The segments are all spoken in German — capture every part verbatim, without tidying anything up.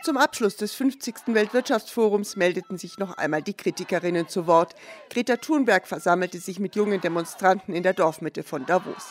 Zum Abschluss des fünfzigsten Weltwirtschaftsforums meldeten sich noch einmal die Kritikerinnen zu Wort. Greta Thunberg versammelte sich mit jungen Demonstranten in der Dorfmitte von Davos.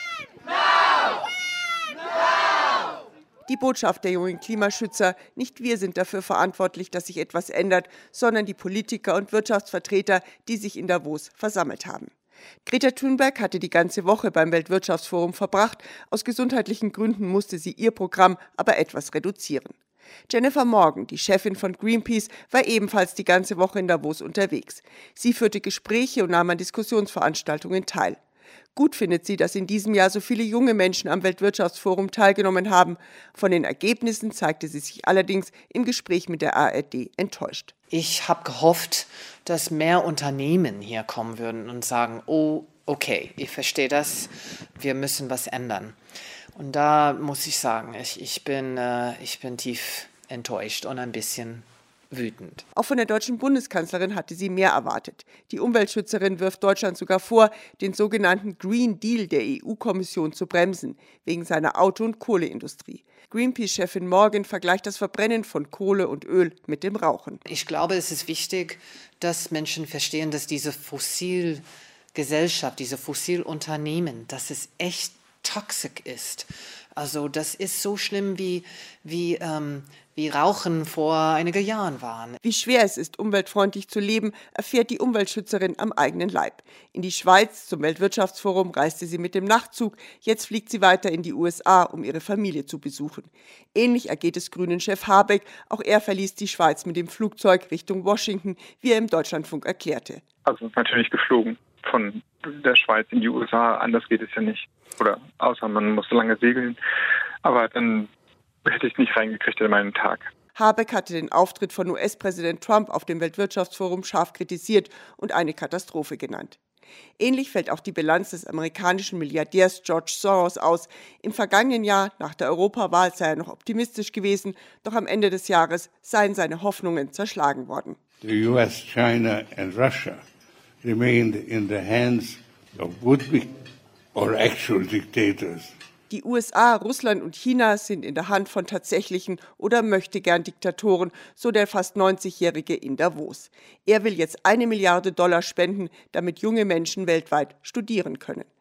Die Botschaft der jungen Klimaschützer: Nicht wir sind dafür verantwortlich, dass sich etwas ändert, sondern die Politiker und Wirtschaftsvertreter, die sich in Davos versammelt haben. Greta Thunberg hatte die ganze Woche beim Weltwirtschaftsforum verbracht. Aus gesundheitlichen Gründen musste sie ihr Programm aber etwas reduzieren. Jennifer Morgan, die Chefin von Greenpeace, war ebenfalls die ganze Woche in Davos unterwegs. Sie führte Gespräche und nahm an Diskussionsveranstaltungen teil. Gut findet sie, dass in diesem Jahr so viele junge Menschen am Weltwirtschaftsforum teilgenommen haben. Von den Ergebnissen zeigte sie sich allerdings im Gespräch mit der A R D enttäuscht. Ich habe gehofft, dass mehr Unternehmen hier kommen würden und sagen, oh, okay, ich verstehe das, wir müssen was ändern. Und da muss ich sagen, ich, ich, bin, äh, ich bin tief enttäuscht und ein bisschen wütend. Auch von der deutschen Bundeskanzlerin hatte sie mehr erwartet. Die Umweltschützerin wirft Deutschland sogar vor, den sogenannten Green Deal der E U-Kommission zu bremsen, wegen seiner Auto- und Kohleindustrie. Greenpeace-Chefin Morgan vergleicht das Verbrennen von Kohle und Öl mit dem Rauchen. Ich glaube, es ist wichtig, dass Menschen verstehen, dass diese Fossilgesellschaft, diese Fossilunternehmen, dass es echt toxisch ist. Also das ist so schlimm, wie, wie, ähm, wie Rauchen vor einigen Jahren waren. Wie schwer es ist, umweltfreundlich zu leben, erfährt die Umweltschützerin am eigenen Leib. In die Schweiz zum Weltwirtschaftsforum reiste sie mit dem Nachtzug. Jetzt fliegt sie weiter in die U S A, um ihre Familie zu besuchen. Ähnlich ergeht es Grünen-Chef Habeck. Auch er verließ die Schweiz mit dem Flugzeug Richtung Washington, wie er im Deutschlandfunk erklärte. Also natürlich geflogen von der Schweiz in die U S A. Anders geht es ja nicht. Oder außer man muss so lange segeln. Aber dann hätte ich es nicht reingekriegt in meinen Tag. Habeck hatte den Auftritt von U S-Präsident Trump auf dem Weltwirtschaftsforum scharf kritisiert und eine Katastrophe genannt. Ähnlich fällt auch die Bilanz des amerikanischen Milliardärs George Soros aus. Im vergangenen Jahr, nach der Europawahl, sei er noch optimistisch gewesen, doch am Ende des Jahres seien seine Hoffnungen zerschlagen worden. The U S, China and Russia remained in the hands of would-be or actual dictators. Die U S A, Russland und China sind in der Hand von tatsächlichen oder möchtegern Diktatoren, so der fast neunzigjährige in Davos. Er will jetzt eine Milliarde Dollar spenden, damit junge Menschen weltweit studieren können.